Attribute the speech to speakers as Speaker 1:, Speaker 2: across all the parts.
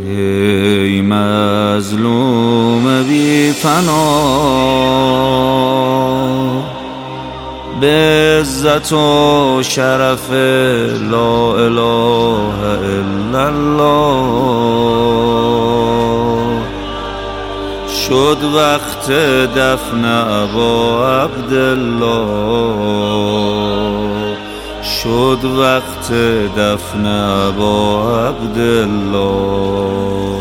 Speaker 1: ای مظلوم بی پناه، به عزت و شرف لا اله الا الله، شد وقت دفن ابا عبدالله، شد وقت دفن ابا عبدالله.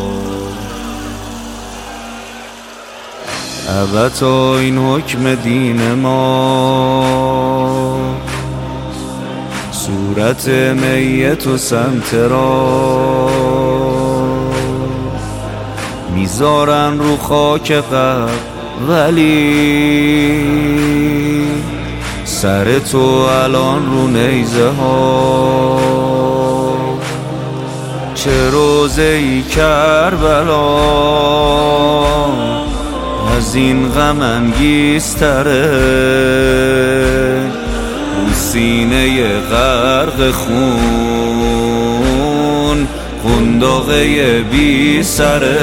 Speaker 1: البته این حکم دین ما، صورت میت و سمت را میذارن رو خاک قبر، ولی سر تو الان رو نیزه ها. چه روزه ای کربلا از این غم انگیزتره، رو سینه غرق خون قنداقه بی سره.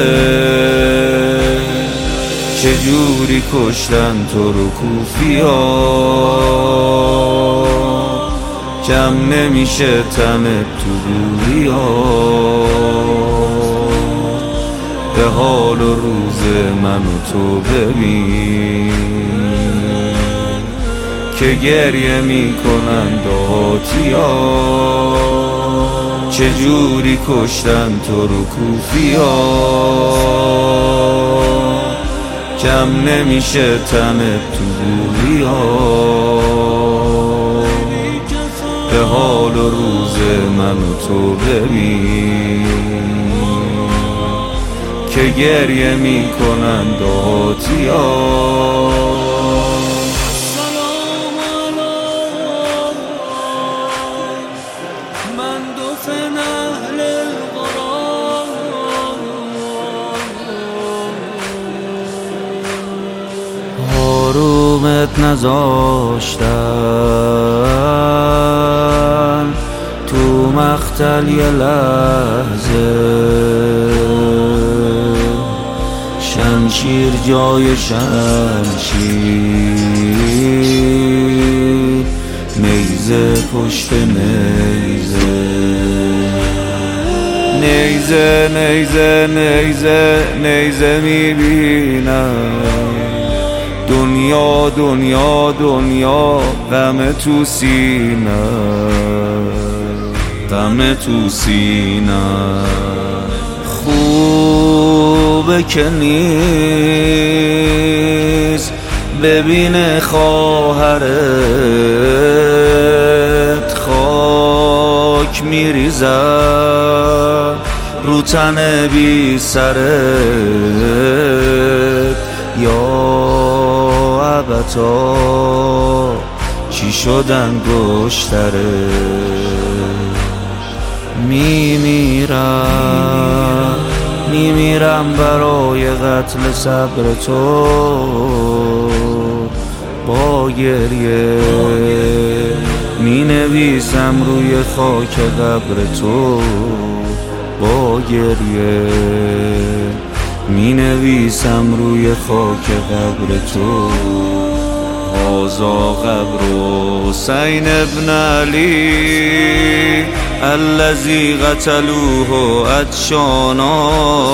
Speaker 1: چجوری کشتن تو رو کوفیا، کم نمیشه تنت تو دوریا. به حال و روز من و تو ببین که گریه میکنن دهاتیا. چجوری کشتن تو رو کوفیا، کم نمیشه تنت تو دوریا. به حال و روز من و تو ببین که گریه میکنن دهاتیا. حرومت نذاشتن تو مقتل یه لحظه، شمشیر جای شمشیر، نیزه پشت نیزه. نیزه نیزه نیزه نیزه میبینم، دنیا دنیا دنیا غم تو سینه، غم تو سینه. خوبه که نیست ببینه خواهرت خاک میریزد رو تن بی سرت. یا ابتا چی شدن گشتره، میمیرم برای قتل صبر تو. با گریه مینویسم روی خاک قبر تو، با گریه مینویسم روی خاک قبر تو. هذا قبر حسین ابن علی الذی قتلوه عطشانا،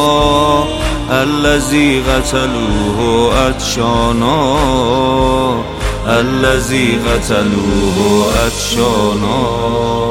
Speaker 1: الذی قتلوه عطشانا، الذی قتلوه عطشانا.